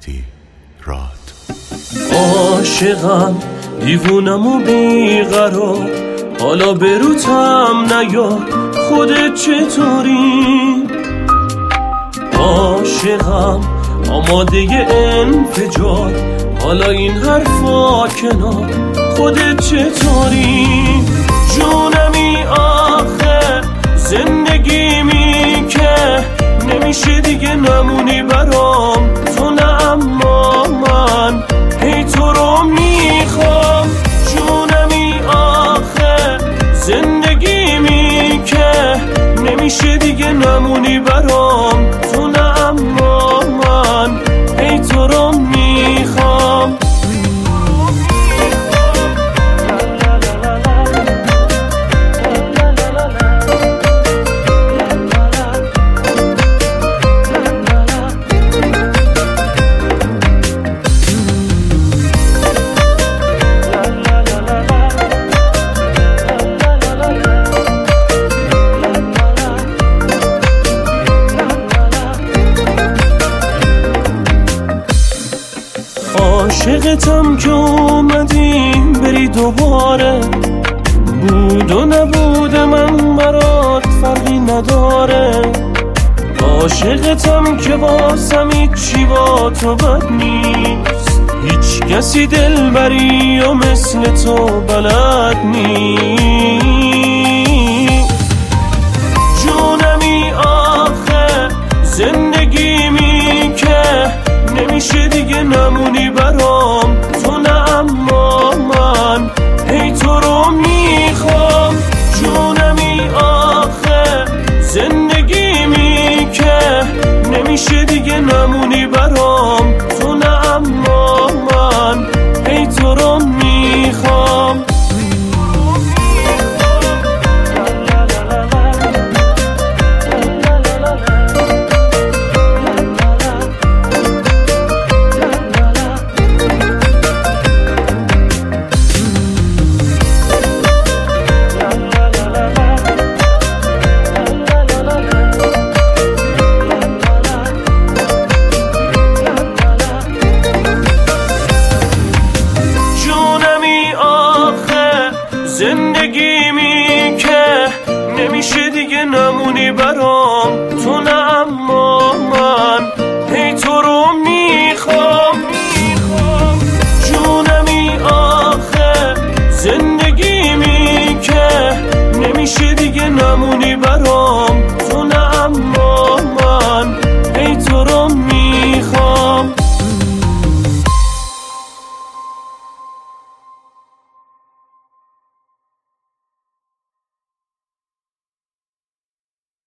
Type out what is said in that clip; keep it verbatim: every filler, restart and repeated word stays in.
مهدی راد. عاشقم دیوونم و بیقرار، حالا بروتم نیا خودت چطوری؟ عاشقم آماده انفجار، حالا این حرفا کنار خودت چطوری؟ جونمی آخه زندگیمی که نمیشه دیگه نمونی برام تو، نه اما من هی تو رو میخوام. جونمی آخه زندگیمی که نمیشه دیگه نمونی برام تو، نه اما من هی تو رو میخوام. عاشقتم که اومدیم بری دوباره، بود و نبود من برات فرقی نداره. عاشقتم که واسم هیچی با تو بد نیست، هیچ کسی دلبری و مثل تو بلد نیست. جونمی آخه زندگی